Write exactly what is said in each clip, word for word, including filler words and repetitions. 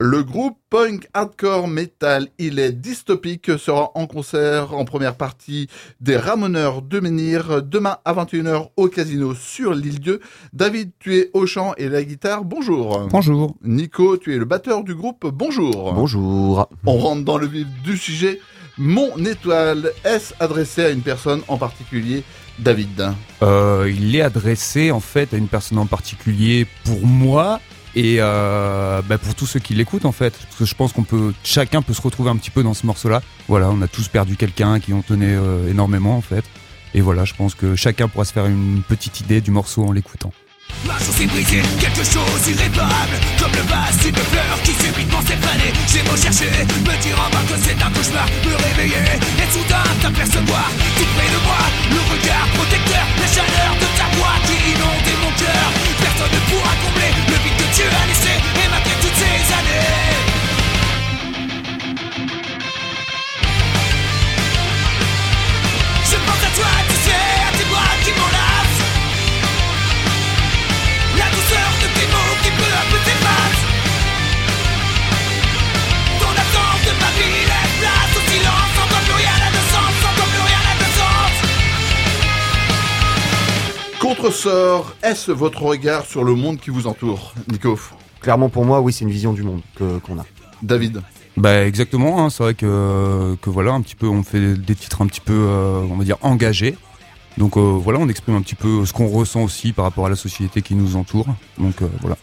Le groupe punk hardcore metal Il est dystopique sera en concert en première partie des Ramoneurs de Menhir demain à vingt et une heures au Casino sur l'Île-Dieu. David, tu es au chant et la guitare, bonjour. Bonjour. Nico, tu es le batteur du groupe, bonjour. Bonjour. On rentre dans le vif du sujet. Mon étoile, est-ce adressé à une personne en particulier, David? euh, Il est adressé en fait à une personne en particulier pour moi. Et euh, bah pour tous ceux qui l'écoutent en fait, parce que je pense qu'on peut, chacun peut se retrouver un petit peu dans ce morceau-là. Voilà, on a tous perdu quelqu'un qui on tenait euh, énormément en fait. Et voilà, je pense que chacun pourra se faire une petite idée du morceau en l'écoutant. Ma chance est brisée, quelque chose irréparable, comme le vase d'une fleur qui subitement s'est fanée. J'ai beau chercher, me dire en bas que c'est un cauchemar, me réveiller et soudain t'apercevoir tout près de moi, le regard protecteur, la chaleur de ta voix qui inonde mon cœur. Personne ne pourra combler le vide que tu as laissé et malgré toutes ces années. Je pense à toi, tu sais, à tes bras qui m'enlacent. La douceur de tes mots qui peu à peu t'effacent. Ton absence de ma vie laisse place au silence. Sans toi plus rien n'a de sens, sans toi plus rien n'a de sens. Contresort, est-ce votre regard sur le monde qui vous entoure, Nico? Clairement pour moi, oui, c'est une vision du monde que, qu'on a. David? Bah exactement, hein, c'est vrai que, que voilà, un petit peu, on fait des titres un petit peu, euh, on va dire, engagés. Donc euh, voilà, on exprime un petit peu ce qu'on ressent aussi par rapport à la société qui nous entoure. Donc euh, voilà.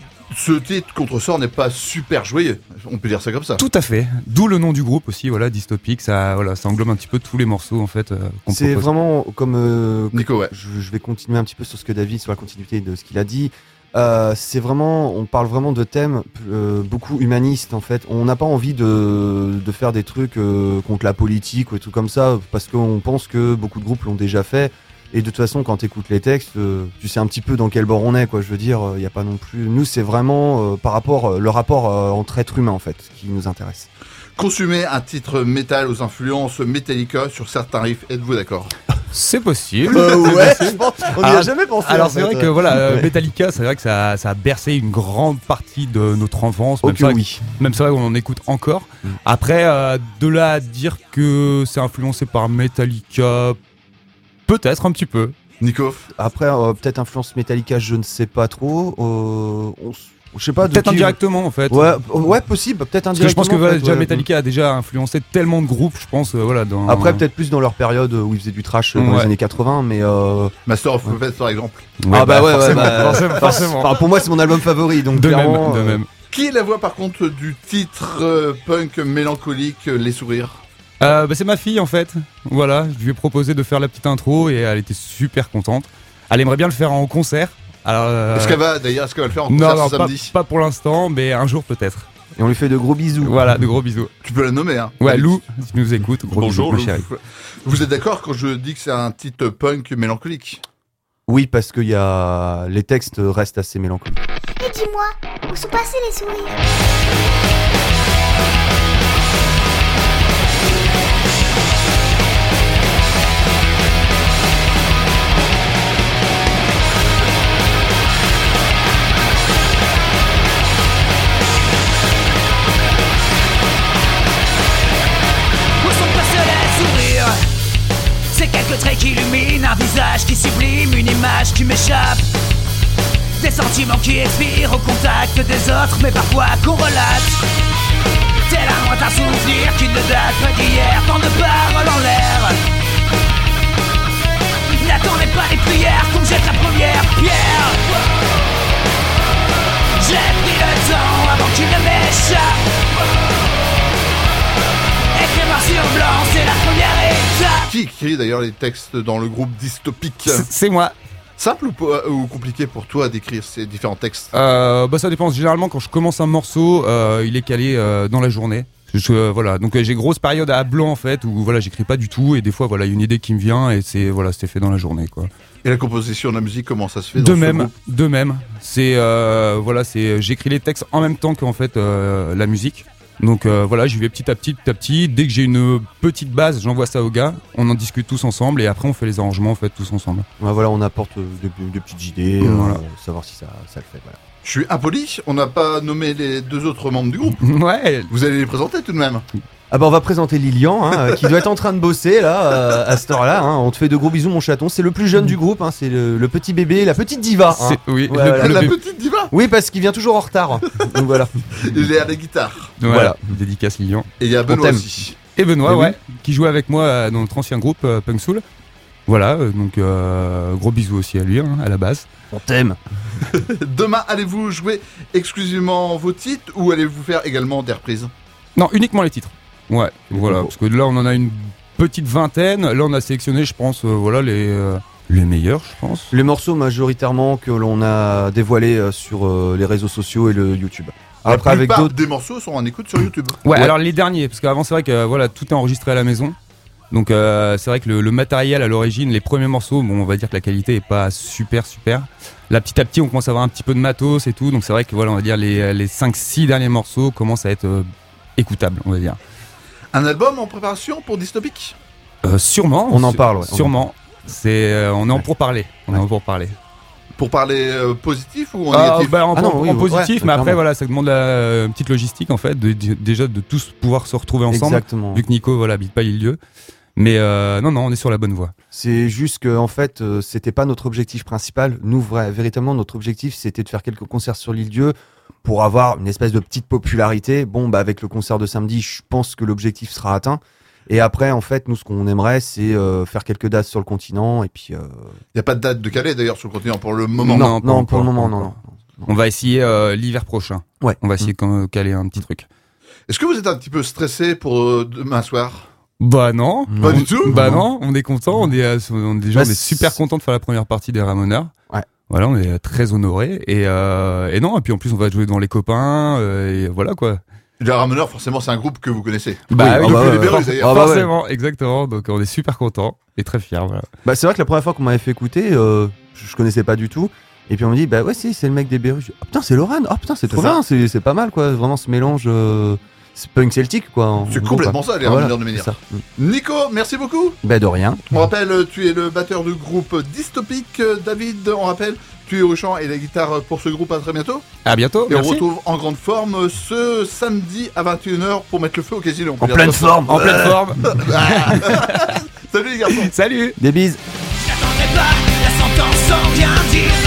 Ce titre Contresort n'est pas super joyeux, on peut dire ça comme ça. Tout à fait. D'où le nom du groupe aussi, voilà, dystopique. Ça, voilà, ça englobe un petit peu tous les morceaux en fait. Euh, qu'on C'est propose. vraiment comme euh, Nico, ouais. je, je vais continuer un petit peu sur ce que David, sur la continuité de ce qu'il a dit. Euh, c'est vraiment, on parle vraiment de thèmes euh, beaucoup humanistes en fait. On n'a pas envie de, de faire des trucs euh, contre la politique ou des trucs comme ça, parce qu'on pense que beaucoup de groupes l'ont déjà fait. Et de toute façon, quand tu écoutes les textes, euh, tu sais un petit peu dans quel bord on est, quoi. Je veux dire, il euh, y a pas non plus. Nous, c'est vraiment euh, par rapport euh, le rapport euh, entre êtres humains en fait qui nous intéresse. Consumer un titre métal aux influences Metallica sur certains riffs, êtes-vous d'accord? C'est possible. Euh, ouais, je pense, on n'y a Alors- jamais pensé. Alors en c'est fait. vrai que voilà, euh, Ouais. Metallica, c'est vrai que ça, ça a bercé une grande partie de notre enfance. Oh Même que c'est vrai oui. que- Même c'est vrai qu'on en écoute encore. Mm. Après, euh, de là à dire que c'est influencé par Metallica, peut-être un petit peu. Nico? Après, euh, peut-être influence Metallica, je ne sais pas trop. Euh, on s- je sais pas. de Peut-être qui- indirectement en fait. Ouais, ouais, possible. Peut-être Parce que je indirectement. pense que en voilà, fait, déjà ouais. Metallica a déjà influencé tellement de groupes, je pense. euh, voilà, dans... Après, peut-être plus dans leur période où ils faisaient du trash euh, dans Ouais. les années quatre-vingts, mais. Euh... Master of Puppets par exemple. Ouais, ah bah, ouais, ouais, forcément, bah, forcément, forcément. Enfin, pour moi, c'est mon album favori, donc De même, clairement. de euh, même. Qui est la voix par contre du titre euh, punk mélancolique euh, Les Sourires? Euh, bah, c'est ma fille en fait. Voilà, je lui ai proposé de faire la petite intro et elle était super contente. Elle aimerait bien le faire en concert. Alors, euh, Est-ce qu'elle va d'ailleurs, est-ce qu'elle va le faire en non, concert non, ce pas, samedi? pas pour l'instant, mais un jour peut-être. Et on lui fait de gros bisous. Voilà, de gros bisous. Tu peux la nommer, hein? Ouais, David. Lou, si tu nous écoutes, gros Bonjour, bisous, ma Lou. chérie. Vous êtes d'accord quand je dis que c'est un titre punk mélancolique? Oui, parce que y a... les textes restent assez mélancoliques. Et dis-moi, où sont passés les sourires? Où sont passés les sourires? C'est quelques traits qui illuminent un visage qui sublime, une image qui m'échappe. Des sentiments qui expirent au contact des autres, mais parfois qu'on relate. Tel un lointain souvenir qui ne date pas d'hier, tant de paroles en l'air. N'attendez pas les prières qu'on jette la première pierre. J'ai pris le temps avant qu'il ne m'échappe. Écrire noir sur blanc, c'est la première étape. Qui écrit d'ailleurs les textes dans le groupe dystopique? C'est c'est moi. Simple ou, po- ou compliqué pour toi d'écrire ces différents textes? Euh, bah ça dépend. Généralement, quand je commence un morceau, euh, il est calé euh, dans la journée. Je, euh, voilà. Donc euh, j'ai grosse période à blanc en fait où voilà, j'écris pas du tout et des fois voilà, il y a une idée qui me vient et c'est voilà, c'est fait dans la journée quoi. Et la composition de la musique, comment ça se fait dans De ce même, groupe? de même. C'est euh, voilà, c'est j'écris les textes en même temps qu'en fait euh, la musique. Donc euh, voilà, j'y vais petit à petit, petit à petit. Dès que j'ai une petite base, j'envoie ça aux gars. On en discute tous ensemble et après on fait les arrangements en fait tous ensemble. Ouais, voilà, on apporte euh, des, des petites idées, Voilà. euh, savoir si ça, ça le fait. Voilà. Je suis impoli, on n'a pas nommé les deux autres membres du groupe. Ouais. Vous allez les présenter tout de même. Ah bah on va présenter Lilian, hein, qui doit être en train de bosser là, euh, à cette heure-là. Hein. On te fait de gros bisous mon chaton. C'est le plus jeune du groupe, hein. C'est le, le petit bébé, la petite diva. Hein. C'est- Oui, Ouais, le- voilà. le La bébé. petite diva. Oui, parce qu'il vient toujours en retard. Donc voilà. Il est à la guitare. Voilà. Voilà. Dédicace Lilian. Et il y a Benoît t'aime. aussi. Et Benoît, Mais oui. ouais, qui jouait avec moi euh, dans notre ancien groupe euh, Punk Soul. Voilà, euh, donc euh, gros bisous aussi à lui, hein, à la base. On t'aime. Demain, allez-vous jouer exclusivement vos titres ou allez-vous faire également des reprises? Non, uniquement les titres. Ouais, Les voilà, compos. parce que là on en a une petite vingtaine. Là on a sélectionné, je pense, euh, voilà les euh, les meilleurs, je pense. Les morceaux majoritairement que l'on a dévoilés euh, sur euh, les réseaux sociaux et le YouTube. Après La avec plupart d'autres. des morceaux sont en écoute sur YouTube. Ouais, Ouais. alors les derniers, parce qu'avant c'est vrai que euh, voilà tout est enregistré à la maison. Donc euh, c'est vrai que le, le matériel à l'origine, les premiers morceaux, bon on va dire que la qualité est pas super super. Là petit à petit on commence à avoir un petit peu de matos et tout, donc c'est vrai que voilà on va dire les, les cinq six derniers morceaux commencent à être euh, écoutables, on va dire. Un album en préparation pour Dystopic? Euh, sûrement. On en su- parle, ouais, on en Sûrement. C'est, euh, on est en pourparler. On est en pourparler. Pour parler euh, positif ou en Ah, négatif? bah, en, Ah non, en- oui, en ouais, positif, ouais, mais après clairement. voilà, ça demande la une petite logistique en fait, de, de- déjà de tous pouvoir se retrouver ensemble. Exactement. Vu que Nico voilà habite pas l'île-dieu. Mais euh, non non, on est sur la bonne voie. C'est juste que en fait, euh, c'était pas notre objectif principal. Nous, vrai, véritablement, notre objectif, c'était de faire quelques concerts sur l'île-dieu pour avoir une espèce de petite popularité. Bon, bah avec le concert de samedi, je pense que l'objectif sera atteint. Et après, en fait, nous, ce qu'on aimerait, c'est euh, faire quelques dates sur le continent. Et puis, euh... Il n'y a pas de date de Calais d'ailleurs sur le continent pour le moment. Non, pas non, encore, pour le moment, pas non, encore. non. On va essayer euh, l'hiver prochain. Ouais. On va essayer de caler un petit truc. Est-ce que vous êtes un petit peu stressé pour euh, demain soir? Bah non. Non. Pas du tout. Bah non, on est content, on est, euh, on est déjà Bah, on est super content de faire la première partie des Ramoneurs. Ouais. Voilà, on est très honorés et euh, et non, et puis en plus on va jouer devant les copains euh, et voilà quoi. Les Ramoneurs, forcément, c'est un groupe que vous connaissez. Bah Oui, oui, ah bah depuis ouais, les ouais. Berus, d'ailleurs. Ah bah ouais. forcément, exactement. Donc on est super contents et très fiers. Voilà. Bah, c'est vrai que la première fois qu'on m'avait fait écouter, euh, je, je connaissais pas du tout. Et puis on me dit, bah ouais, si, c'est le mec des Berus. Ah putain, c'est Lorraine. Ah putain, c'est trop C'est ça. bien. C'est, c'est pas mal, quoi. Vraiment ce mélange. Euh, c'est punk celtique, quoi. en C'est gros, complètement quoi. ça, les Ah, voilà, Ramoneurs de Menhir. c'est ça. Nico, merci beaucoup. Bah de rien. On rappelle, euh, tu es le batteur du groupe Dystopic. Euh, David, on rappelle, tu es au chant et la guitare pour ce groupe. À très bientôt. À bientôt. Et on Merci. retrouve en grande forme ce samedi à vingt et une heures pour mettre le feu au casino. On peut En dire pleine ça. forme. En pleine forme. Salut les garçons. Salut. Des bises. J'attendrai pas la sentence sans rien dire.